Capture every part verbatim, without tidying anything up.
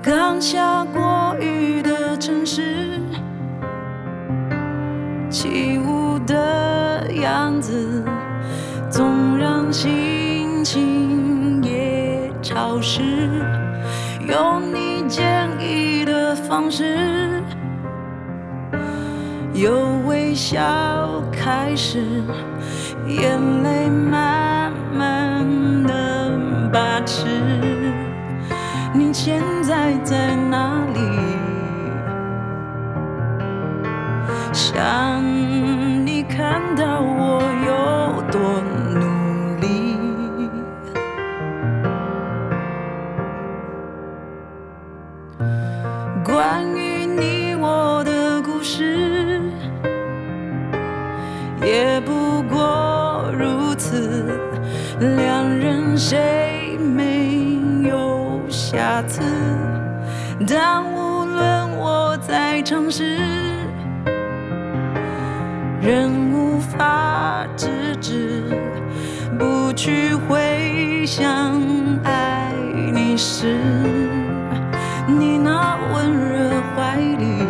刚下过雨的城市，起雾的样子，总让心情也潮湿。用你建议的方式，由微笑开始，眼泪慢慢的把持。你现在在哪里？想你看到我有多努力。关于你我的故事，也不过如此，两人谁没有瑕疵？但无论我再尝试，仍无法制止不去回想爱你时你那温热怀里。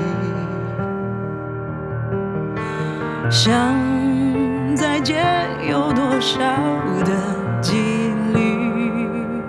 想再见有多少的几率？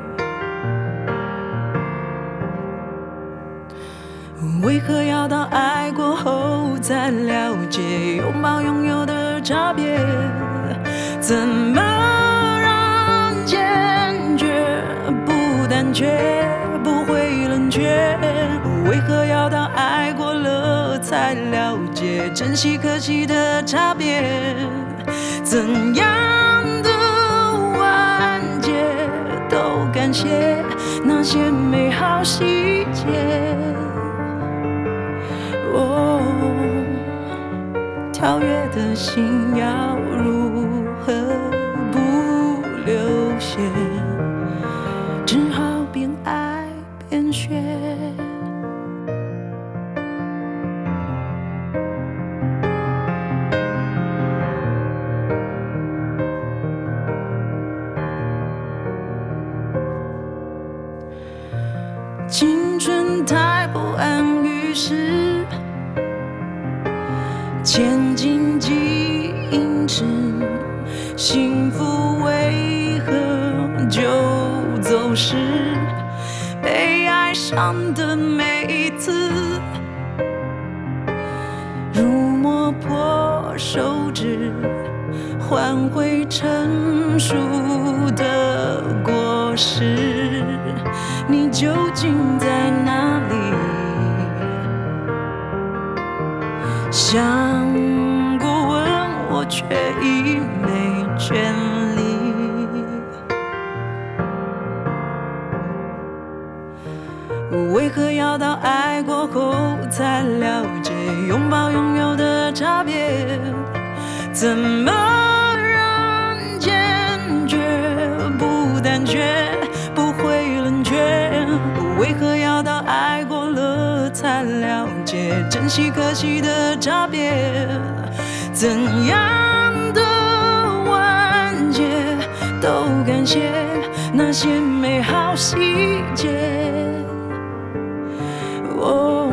为何要到爱过后才了解拥抱拥有的差别？怎么让坚决不胆怯，不会冷却？为何要到爱过了才了解珍惜可惜的差别？怎样的完结都感谢那些美好细节。哦，跳跃的心要如何不流血？只好边爱边学。青春太不安于世，前进几英尺，幸福为何就走失？被爱上的每一次，如磨破手指，换回成熟的果实。你究竟在哪里？想过问我，却已没权利。为何要到爱过后才了解拥抱拥有的差别？怎么让坚决不胆怯，不会冷却？为何要到爱过了才了解珍惜可惜的差别？怎样的完结都感谢那些美好细节。哦，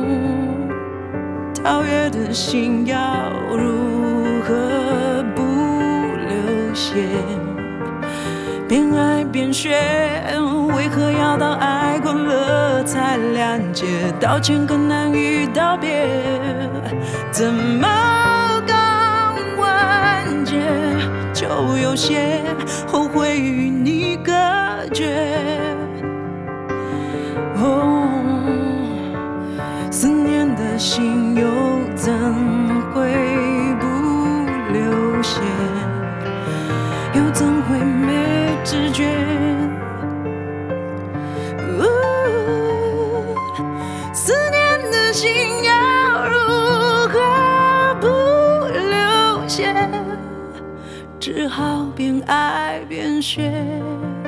跳跃的心要如何不流血？边爱边学，为何要到爱过了才了解道歉更难于道别？怎么刚完结就有些后悔与你隔绝？哦，思念的心又怎会不流血？又怎会没知觉？哦，思念的心要如何不流血？只好边爱边学。